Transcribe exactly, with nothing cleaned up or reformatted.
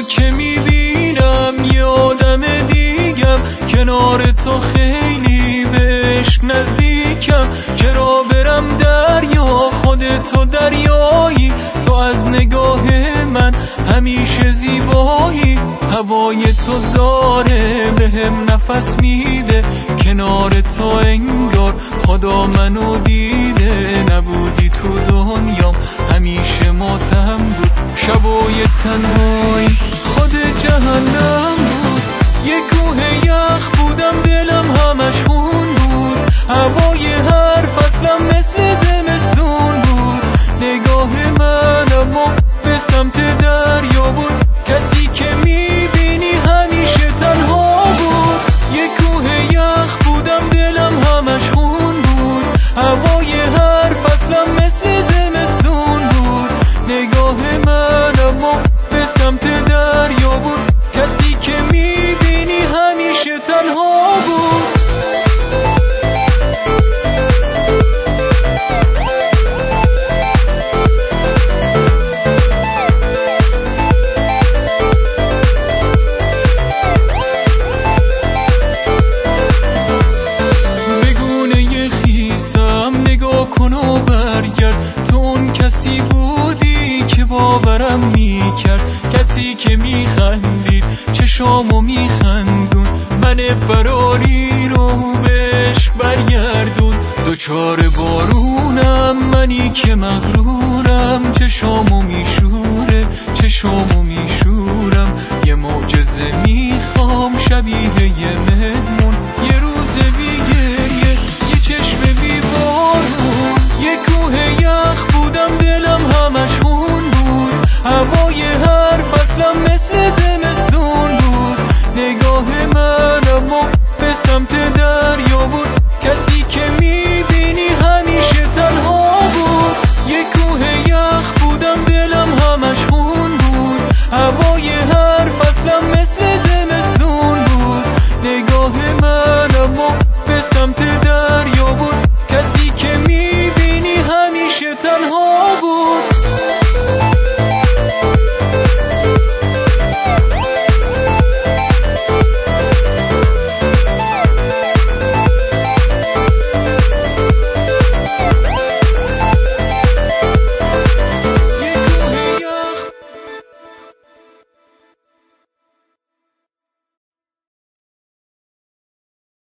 که میبینم یه آدم دیگم، کنار تو خیلی به عشق نزدیکم. چرا برم دریا خودتو دریایی، تو از نگاه من همیشه زیبایی. هوای تو داره بهم نفس میده، کنار تو انگار خدا منو دیده. نبودی تو دنیام همیشه ماتم بود، شبای تنهایی خود جهنم بود. یه کوه یخ بودم دلم همش خون بود، هوای هر فصلم مثل زمستون بود. نگاه من اما به سمت دریا بود، کسی که میبینی همیشه تنها بود. یه کوه یخ بودم دلم همش خون بود، هوای هر فصلم مثل زمستون بود. نگاه من اما به سمت دریا بود، کسی که میبینی همیشه تنها بود. بگونه خیسم نگاه کن و برگرد، تو اون کسی بودی که باورم میکرد. کسی که میخندید چشامو میخندون، من فراری رو به عشق برگردون. دوچار بارونم منی که مغرورم، چشامو میشوره چشامو میشورم. یه معجزه میخوام شبیه یه